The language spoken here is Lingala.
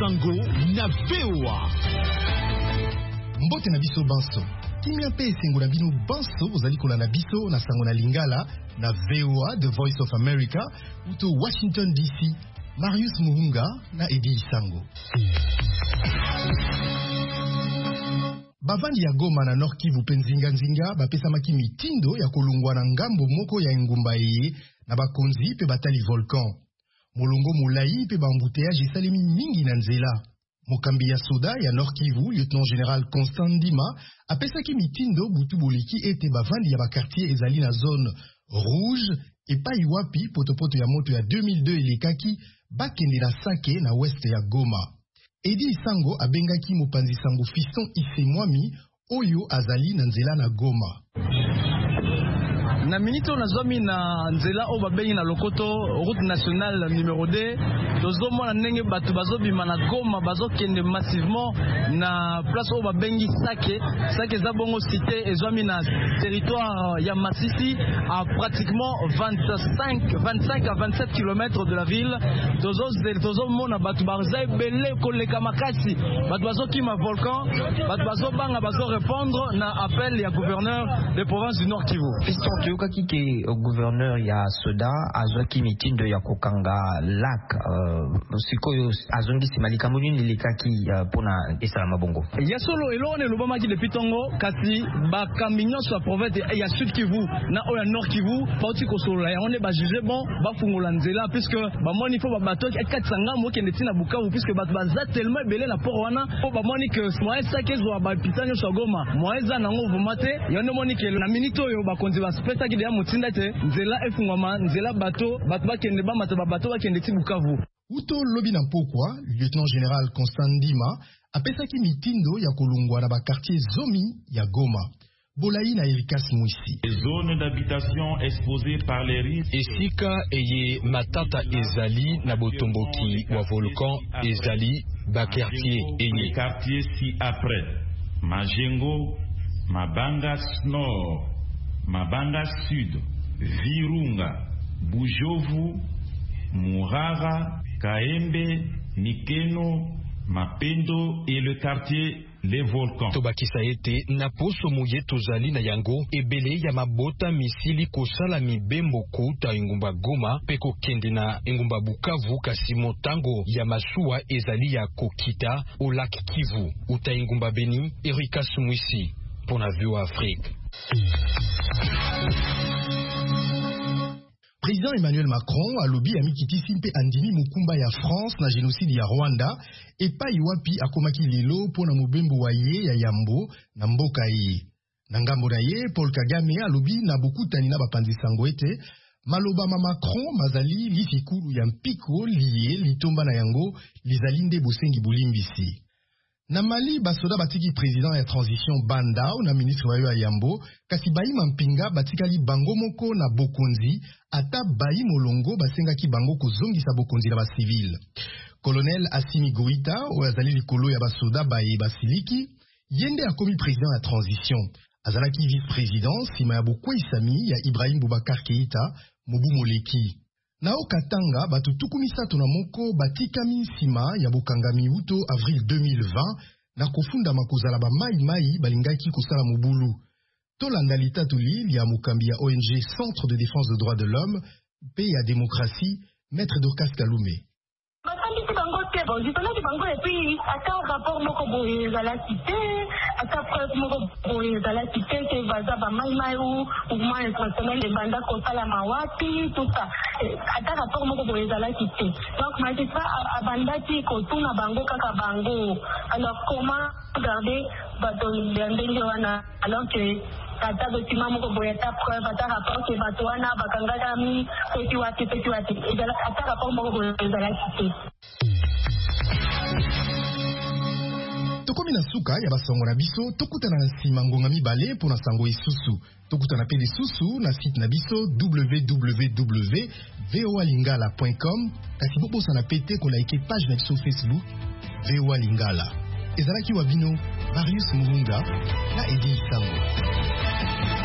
Sango na VOA. Mbote na biso banso. Kimia pe esengo na bino banso ozali kolanda biso na sango na lingala na VOA, The Voice of America, uto Washington DC. Marius Muhunga na Edi Sango. Bavandi ya Goma na Nord Kivu penzinga bapesamaki mitindo ya kolungwa na ngambo moko ya engumba eye na bakonzi pe batali volcan. Molongo mulai pe bambouteillage esalemi mingi na nzela. Mokambi ya soda ya Nord Kivu, Lieutenant Général Constant Ndima, apesaki mitindo butu boleki ete bavandi ya bakartier ezali na zone rouge epai wapi potopoto ya moto ya 2002 elekaki bakende na Sake na weste ya Goma. Edi Sango abengaki mopanzi sango Fiston Isemwami oyo azali na nzela na Goma. Na minito nazomi na nzela o babengi na lokoto route nationale numéro 2 tozomo na ndenge bato bazobima na Goma bazokende massivement na place o babengi Sake za bongo cité ezwami na territoire ya Masisi à pratiquement 25 à 27 km de la ville. Tozomo na bato bazai belé koleka makasi bato bazokima volcan bato bazobanga bazo répondre na appel ya gouverneur de province du Nord Kivu. Kaki gouverneur ya soda azwaki mitindo ya kokanga lac sikoyo azongi simalika mulini likaki pona esalama bongo ya solo elone lobamaki depuis tongo kasi bakambi nyonso ya province ya Sud Kivu na oya Nord Kivu pauti kosolola ya onde bajuge bon bafungola nzela puisque bamoni fo babato ekatanga mokende tina Bukavu puisque bato baza tellement belé na port wana po bamoni que moyen sakezo ba pitanya so Goma moyeza nango vumate yone moni ke na minito yo bakonzi ba spectacle ya mutinda te nzela efungwama nzela bato bakende ba mata bato bakende ti Bukavu. Uto lobi na pokwa Lieutenant Général Constant Ndima apesaki mitindo ya kolungwa na bakartier zomi ya Goma. Bolai na Erikas Mwisi. Les zones d'habitation exposées par les risques. Esika eye matata ezali na botomboki wa volcan ezali bakartier eye. Les quartiers ci-après. Majengo, Mabanga Nord, Mabanga Sud, Virunga, Bujovu, Murara, Kaembe, Nikeno, Mapendo et le quartier Les Volcans. Tobakisa ete na poso muye tozali na yango ebele ya mabota misili kosala mibembo kouta engumba Goma peko kende na engumba Bukavu kasi motango ya masuwa ezali ya kokita au lac Kivu uta engumba Beni. Erika Sumwisi pour la VOA Afrique. Président Emmanuel Macron a lobby amikiti simpe andimi mukumba ya France na génocide ya Rwanda epai wapi akomaki lelo pona mobembo wa ye ya Yambo na mboka ye. Na ngambo na ye Paul Kagame a lobby na bokutani na bapanzi sango ete maloba ma Macron mazali lifikulu ya mpiko liye litomba na yango lizalinde bosengi bolimbisi. Na Mali basoda batiki président ya transition Bandao na ministre wa ya Yambo kasi bayi mampinga batikali bango moko na bokonzi ata bayi molongo basengaki bango kozongisa bokonzi na ba civil. Colonel Assimi Goïta oazali likolo ya basoda bayi basiliki yende akomi président ya transition azalaki vice-président sima ya bokweisami ya Ibrahim Boubacar Keïta mobu moleki. Nao Katanga batu tukumisatu na moko batikami sima ya bokangami uto avril 2020 na kofunda makozala ba mai balingaki kosala mobulu. Tolanda litatuli ya mokambi ya ONG Centre de défense des droits de l'homme pe ya démocratie Maître Dorcas Kalume. Bon, justement, tu bango et puis à ta rapport moko boye à la cité, à ta preuve moko boye à la cité que baza ba mai ou mouvement international de banda kosala mawati tout ça. À ta rapport moko boye à la cité. Donc magistrat abandaki kotuna bango kaka bango. Alors comment garder bato ndenge wana alors que ata document moko boye ta preuve ata rapport que bato wana bakangaka mi peti wati ata rapport moko boye à la cité. Tokomi na suka ya basongo na biso tokutana na nsima ngonga mibale pona sango isusu tokutana pe lisusu na site na biso www.voalingala.com kasi bobosa na pete ko like page na biso Facebook VOA Lingala ezalaki wabino Marius Muhunga na Edi Sango.